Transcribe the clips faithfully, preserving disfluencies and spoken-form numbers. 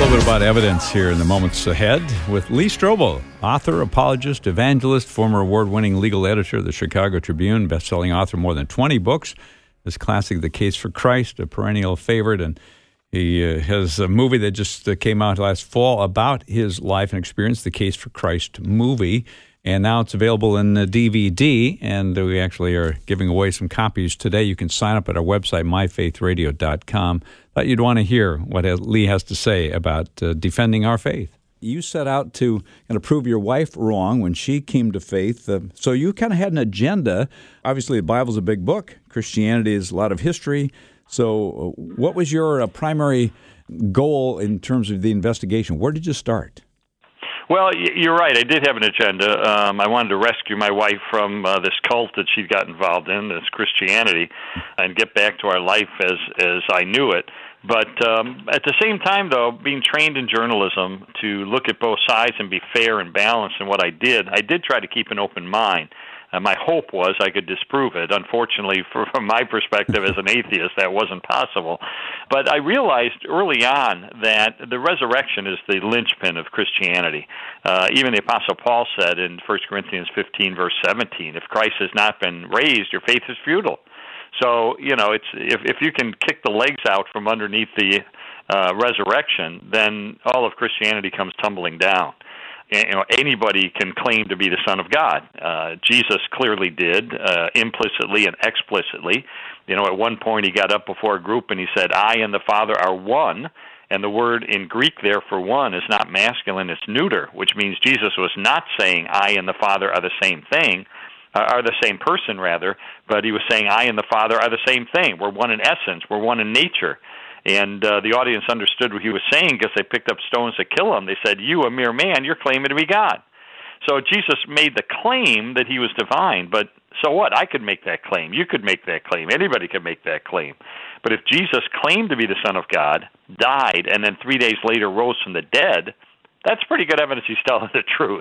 little bit about evidence here in the moments ahead with Lee Strobel, author, apologist, evangelist, former award-winning legal editor of the Chicago Tribune, best-selling author of more than twenty books. His classic, The Case for Christ, a perennial favorite, and he uh, has a movie that just uh, came out last fall about his life and experience, The Case for Christ movie, and now it's available in uh, D V D, and we actually are giving away some copies today. You can sign up at our website, my faith radio dot com. Thought you'd want to hear what Lee has to say about uh, defending our faith. You set out to kind of prove your wife wrong when she came to faith. Uh, so you kind of had an agenda. Obviously, the Bible's a big book. Christianity is a lot of history. So uh, what was your uh, primary goal in terms of the investigation? Where did you start? Well, you're right. I did have an agenda. Um, I wanted to rescue my wife from uh, this cult that she'd got involved in, this Christianity, and get back to our life as as I knew it. But um, at the same time, though, being trained in journalism to look at both sides and be fair and balanced in what I did, I did try to keep an open mind. Uh, my hope was I could disprove it. Unfortunately, for, from my perspective as an atheist, that wasn't possible. But I realized early on that the resurrection is the linchpin of Christianity. Uh, even the Apostle Paul said in First Corinthians fifteen, verse seventeen, if Christ has not been raised, your faith is futile. So, you know, it's if, if you can kick the legs out from underneath the uh, resurrection, then all of Christianity comes tumbling down. You know, anybody can claim to be the Son of God. Uh, Jesus clearly did, uh, implicitly and explicitly. You know, at one point he got up before a group and he said, I and the Father are one. And the word in Greek there for one is not masculine, it's neuter, which means Jesus was not saying I and the Father are the same thing, uh, are the same person, rather, but he was saying I and the Father are the same thing. We're one in essence. We're one in nature. And uh, the audience understood what he was saying because they picked up stones to kill him. They said, you, a mere man, you're claiming to be God. So Jesus made the claim that he was divine, but so what? I could make that claim. You could make that claim. Anybody could make that claim. But if Jesus claimed to be the Son of God, died, and then three days later rose from the dead, that's pretty good evidence he's telling the truth.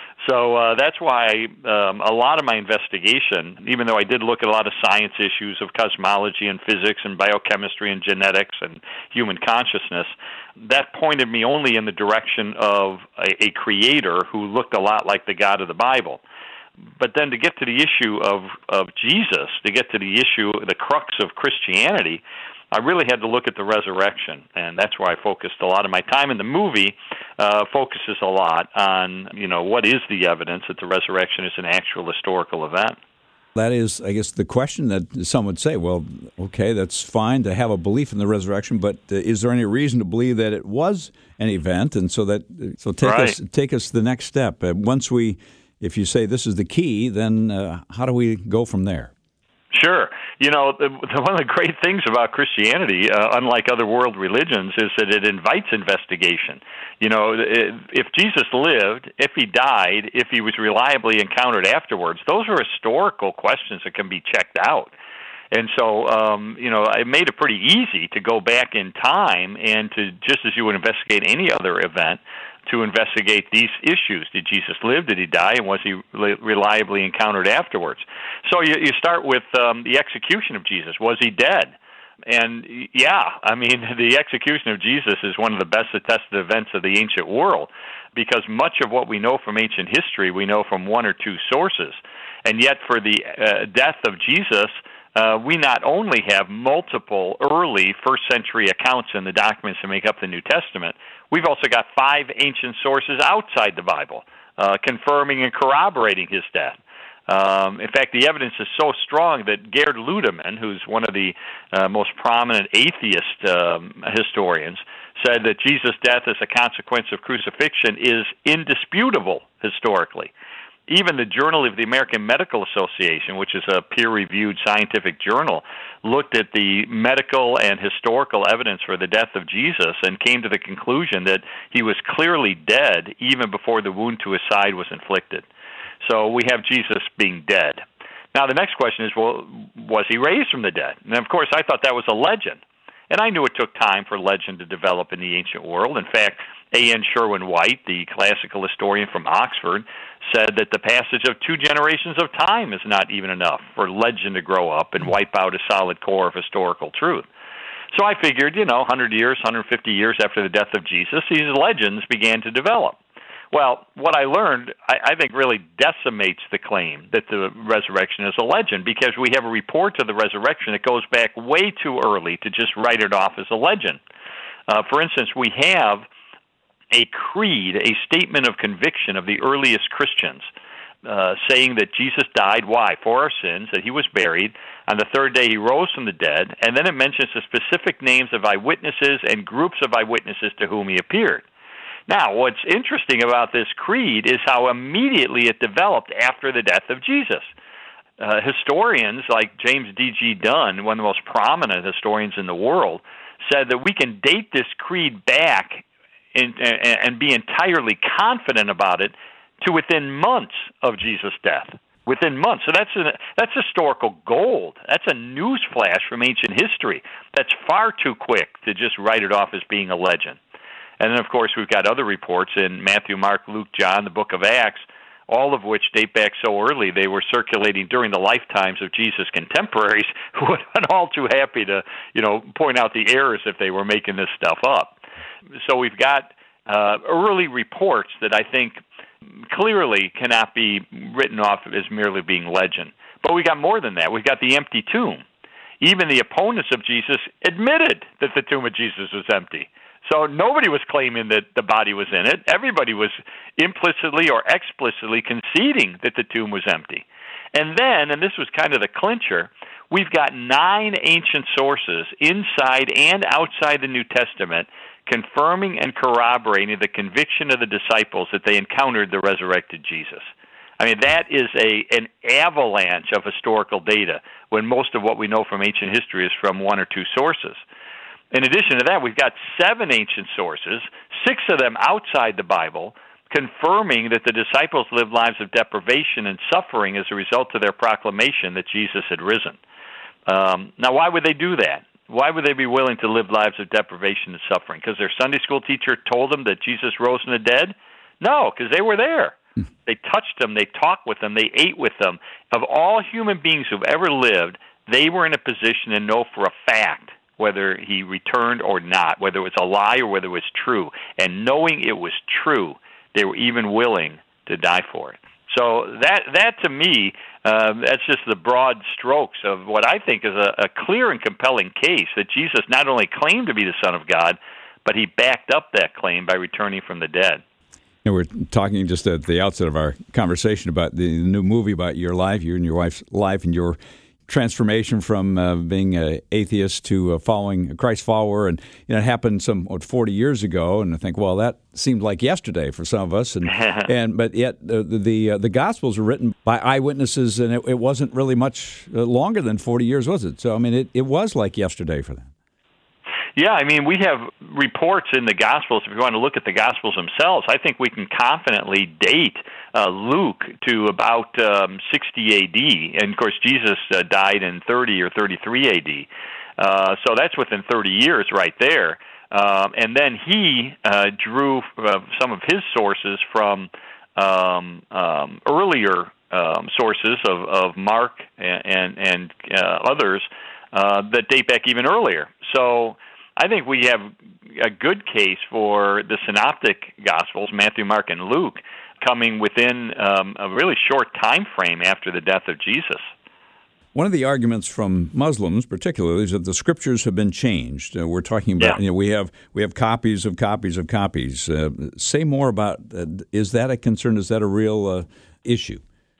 So uh, that's why um, a lot of my investigation, even though I did look at a lot of science issues of cosmology and physics and biochemistry and genetics and human consciousness, that pointed me only in the direction of a, a creator who looked a lot like the God of the Bible. But then to get to the issue of, of Jesus, to get to the issue, the crux of Christianity, I really had to look at the resurrection, and that's where I focused a lot of my time. And the movie uh, focuses a lot on, you know, what is the evidence that the resurrection is an actual historical event. That is, I guess, the question that some would say, well, okay, that's fine to have a belief in the resurrection, but uh, is there any reason to believe that it was an event? And so that, so take right. us take us to the next step. Uh, once we, if you say this is the key, then uh, how do we go from there? Sure. You know, the, the, one of the great things about Christianity, uh, unlike other world religions, is that it invites investigation. You know, if Jesus lived, if he died, if he was reliably encountered afterwards, those are historical questions that can be checked out. And so, um, you know, it made it pretty easy to go back in time and to, just as you would investigate any other event, to investigate these issues. Did Jesus live? Did he die? And was he reliably encountered afterwards? So you, you start with um, the execution of Jesus. Was he dead? And yeah, I mean, the execution of Jesus is one of the best attested events of the ancient world, because much of what we know from ancient history, we know from one or two sources. And yet for the uh, death of Jesus, Uh, we not only have multiple early first-century accounts in the documents that make up the New Testament, we've also got five ancient sources outside the Bible uh, confirming and corroborating his death. Um, in fact, the evidence is so strong that Gerd Ludemann, who's one of the uh, most prominent atheist um, historians, said that Jesus' death as a consequence of crucifixion is indisputable historically. Even the Journal of the American Medical Association, which is a peer-reviewed scientific journal, looked at the medical and historical evidence for the death of Jesus and came to the conclusion that he was clearly dead even before the wound to his side was inflicted. So we have Jesus being dead. Now the next question is, well, was he raised from the dead? And of course, I thought that was a legend. And I knew it took time for legend to develop in the ancient world. In fact, A N Sherwin-White, the classical historian from Oxford, said that the passage of two generations of time is not even enough for legend to grow up and wipe out a solid core of historical truth. So I figured, you know, one hundred years, one hundred fifty years after the death of Jesus, these legends began to develop. Well, what I learned, I, I think, really decimates the claim that the resurrection is a legend, because we have a report of the resurrection that goes back way too early to just write it off as a legend. Uh, for instance, we have a creed, a statement of conviction of the earliest Christians, uh, saying that Jesus died, why? For our sins, that he was buried. On the third day he rose from the dead, and then it mentions the specific names of eyewitnesses and groups of eyewitnesses to whom he appeared. Now, what's interesting about this creed is how immediately it developed after the death of Jesus. Uh, historians like James D G Dunn, one of the most prominent historians in the world, said that we can date this creed back in, and, and be entirely confident about it to within months of Jesus' death. Within months. So that's a, that's historical gold. That's a news flash from ancient history. That's far too quick to just write it off as being a legend. And then, of course, we've got other reports in Matthew, Mark, Luke, John, the book of Acts, all of which date back so early they were circulating during the lifetimes of Jesus' contemporaries, who would have been all too happy to, you know, point out the errors if they were making this stuff up. So we've got uh, early reports that I think clearly cannot be written off as merely being legend. But we got more than that. We've got the empty tomb. Even the opponents of Jesus admitted that the tomb of Jesus was empty. So nobody was claiming that the body was in it. Everybody was implicitly or explicitly conceding that the tomb was empty. And then, and this was kind of the clincher, we've got nine ancient sources inside and outside the New Testament confirming and corroborating the conviction of the disciples that they encountered the resurrected Jesus. I mean, that is a an avalanche of historical data when most of what we know from ancient history is from one or two sources. In addition to that, we've got seven ancient sources, six of them outside the Bible, confirming that the disciples lived lives of deprivation and suffering as a result of their proclamation that Jesus had risen. Um, now, why would they do that? Why would they be willing to live lives of deprivation and suffering? Because their Sunday school teacher told them that Jesus rose from the dead? No, because they were there. They touched them, they talked with them, they ate with them. Of all human beings who've ever lived, they were in a position to know for a fact whether he returned or not, whether it was a lie or whether it was true. And knowing it was true, they were even willing to die for it. So that, that to me, uh, that's just the broad strokes of what I think is a, a clear and compelling case that Jesus not only claimed to be the Son of God, but he backed up that claim by returning from the dead. And we're talking just at the outset of our conversation about the new movie about your life, you and your wife's life, and your transformation from uh, being an atheist to uh, following a Christ follower. And you know, it happened some what, forty years ago, and I think, well, that seemed like yesterday for some of us. And and but yet the the, uh, the Gospels were written by eyewitnesses, and it, it wasn't really much uh, longer than forty years, was it? So I mean, it, it was like yesterday for them. Yeah, I mean, we have reports in the Gospels. If you want to look at the Gospels themselves, I think we can confidently date uh, Luke to about um, sixty A D. And, of course, Jesus uh, died in thirty or thirty-three A D. Uh, so that's within thirty years right there. Um, and then he uh, drew uh, some of his sources from um, um, earlier um, sources of, of Mark and, and, and uh, others uh, that date back even earlier. So I think we have a good case for the synoptic Gospels, Matthew, Mark, and Luke, coming within um, a really short time frame after the death of Jesus. One of the arguments from Muslims, particularly, is that the Scriptures have been changed. Uh, we're talking about, yeah. you know, we have we have copies of copies of copies. Uh, say more about, uh, is that a concern? Is that a real uh, issue?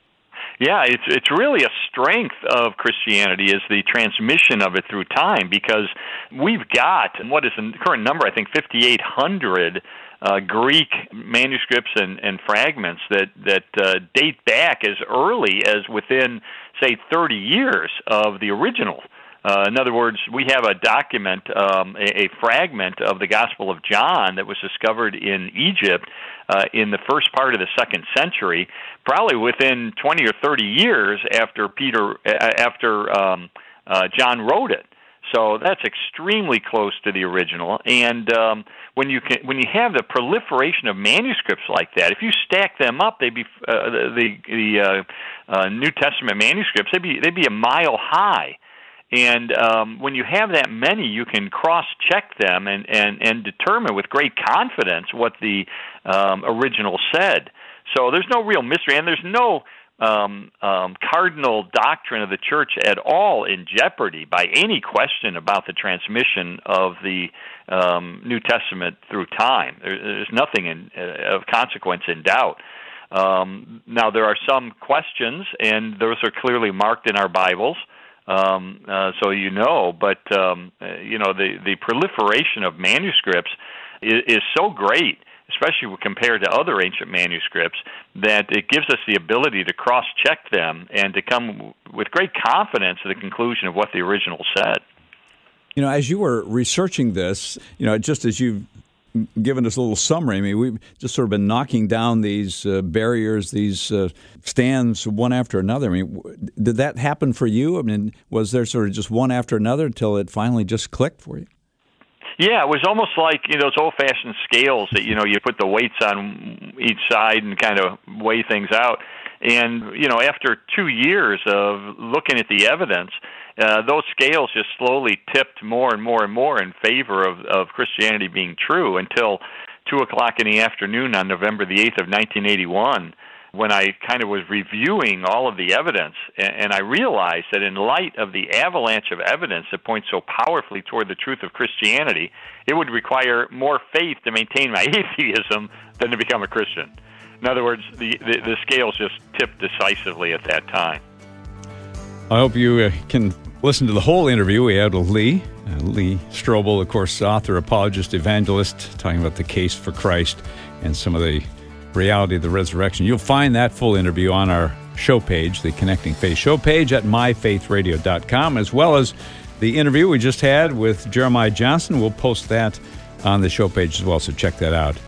Yeah, it's it's really a strength of Christianity is the transmission of it through time, because we've got, what is the current number, I think fifty-eight hundred uh, Greek manuscripts and, and fragments that, that uh, date back as early as within, say, thirty years of the original. Uh, in other words, we have a document, um, a, a fragment of the Gospel of John that was discovered in Egypt uh, in the first part of the second century, probably within twenty or thirty years after Peter, uh, after um, uh, John wrote it. So that's extremely close to the original. And um, when you can, when you have the proliferation of manuscripts like that, if you stack them up, they'd be uh, the the uh, uh, New Testament manuscripts. They'd be they'd be a mile high. And um, when you have that many, you can cross-check them and, and, and determine with great confidence what the um, original said. So there's no real mystery, and there's no um, um, cardinal doctrine of the church at all in jeopardy by any question about the transmission of the um, New Testament through time. There, there's nothing in, uh, of consequence in doubt. Um, now, there are some questions, and those are clearly marked in our Bibles. Um, uh, so you know, but um, uh, you know the, the proliferation of manuscripts is, is so great, especially compared to other ancient manuscripts, that it gives us the ability to cross-check them and to come with great confidence to the conclusion of what the original said. You know, as you were researching this, you know, just as you've given us a little summary, I mean, we've just sort of been knocking down these uh, barriers, these uh, stands one after another. I mean, w- did that happen for you? I mean, was there sort of just one after another until it finally just clicked for you? Yeah, it was almost like, you know, those old-fashioned scales that, you know, you put the weights on each side and kind of weigh things out. And, you know, after two years of looking at the evidence, uh, those scales just slowly tipped more and more and more in favor of, of Christianity being true until two o'clock in the afternoon on November the eighth of nineteen eighty-one, when I kind of was reviewing all of the evidence, and, and I realized that in light of the avalanche of evidence that points so powerfully toward the truth of Christianity, it would require more faith to maintain my atheism than to become a Christian. In other words, the, the, the scales just tipped decisively at that time. I hope you uh, can listen to the whole interview we had with Lee. Uh, Lee Strobel, of course, author, apologist, evangelist, talking about the case for Christ and some of the reality of the resurrection. You'll find that full interview on our show page, the Connecting Faith show page at my faith radio dot com, as well as the interview we just had with Jeremiah Johnson. We'll post that on the show page as well, so check that out.